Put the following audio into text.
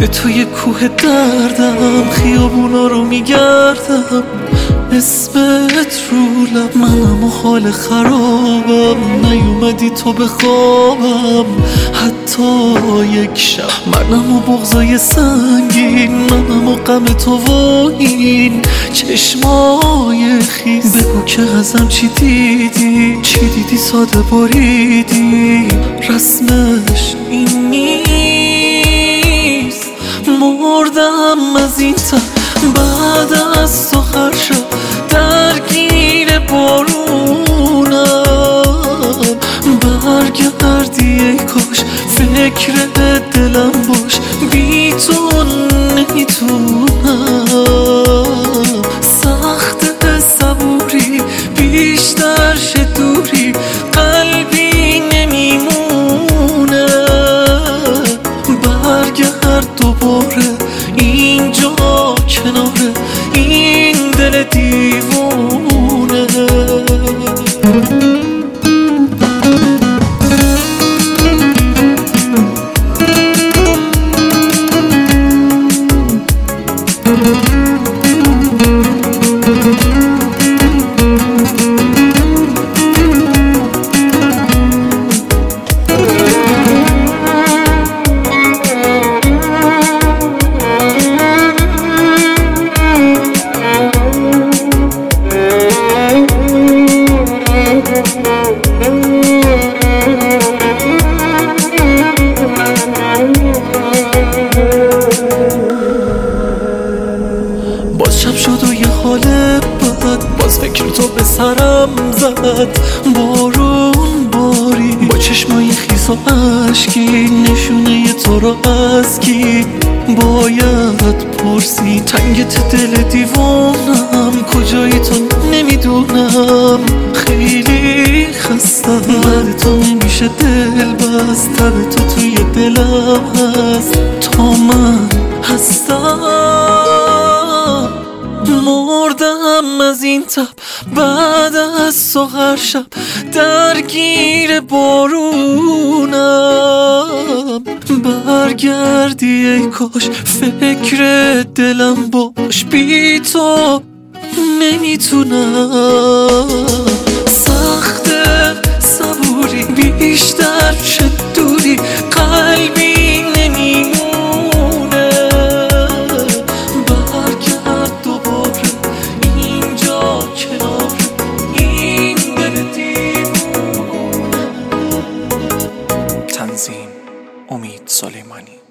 به توی کوه دردم خیابونا رو میگردم، اسمت رو لب، منم و حال خرابم، نیومدی تو به خوابم حتی یک شب. منم و بغضای سنگین، منم و غم تو و این چشمای خیس. بگو که ازم چی دیدی، چی دیدی ساده بریدی، رسمش این نیست. مردم از این تن بعد از تو هر شب درگیر بارونم. برگردی ای کاش، فکر دلم باش، بی تو نمیتونم. سخت صبوری بیشتر شه دوری، قلبی نمیمونه. برگرد دوباره اینجا کنار این دل دیوونه. باز شب شد و یه حال بد، باز فکر تو به سرم زد. بارون باری با چشمای خیس و عشقی، نشونه تو رو از کی باید پرسی. تنگت دل دیوانم، کجایی تو نمیدونم. خیلی خستم، بعد تو نمیشه دل بست، تب تو توی دلم هست تا من هستم. مردم از این تب بعد از تو هر شب درگیر بارونم. برگردی ای کاش، فکر دلم باش، بی تو نمیتونم. سخت صبوری بیشتر شه دوری، قلبی نمیمونه. برگرد دوباره اینجا کنار این دل دیوونه. تنظیم: امید سلیمانی.